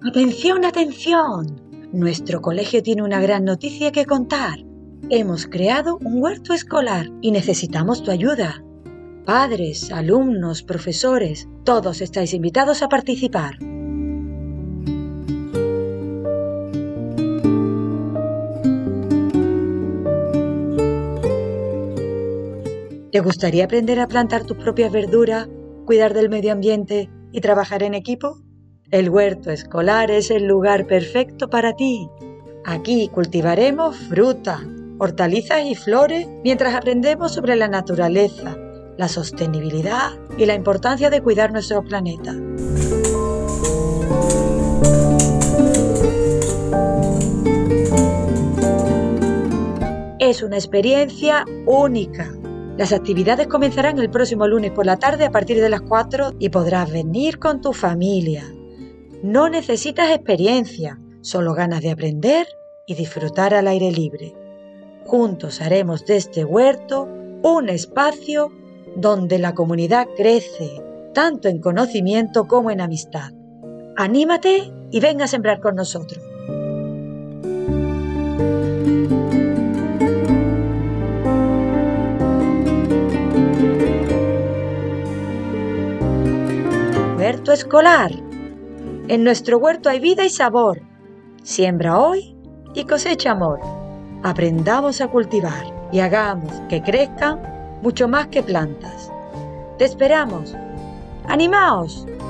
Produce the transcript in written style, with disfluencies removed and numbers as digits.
¡Atención, atención! Nuestro colegio tiene una gran noticia que contar. Hemos creado un huerto escolar y necesitamos tu ayuda. Padres, alumnos, profesores, todos estáis invitados a participar. ¿Te gustaría aprender a plantar tus propias verduras, cuidar del medio ambiente y trabajar en equipo? El huerto escolar es el lugar perfecto para ti. Aquí cultivaremos fruta, hortalizas y flores mientras aprendemos sobre la naturaleza, la sostenibilidad y la importancia de cuidar nuestro planeta. Es una experiencia única. Las actividades comenzarán el próximo lunes por la tarde a partir de las 4 y podrás venir con tu familia. No necesitas experiencia, solo ganas de aprender y disfrutar al aire libre. Juntos haremos de este huerto un espacio donde la comunidad crece, tanto en conocimiento como en amistad. Anímate y ven a sembrar con nosotros. Huerto escolar. En nuestro huerto hay vida y sabor. Siembra hoy y cosecha amor. Aprendamos a cultivar y hagamos que crezcan mucho más que plantas. ¡Te esperamos! ¡Animaos!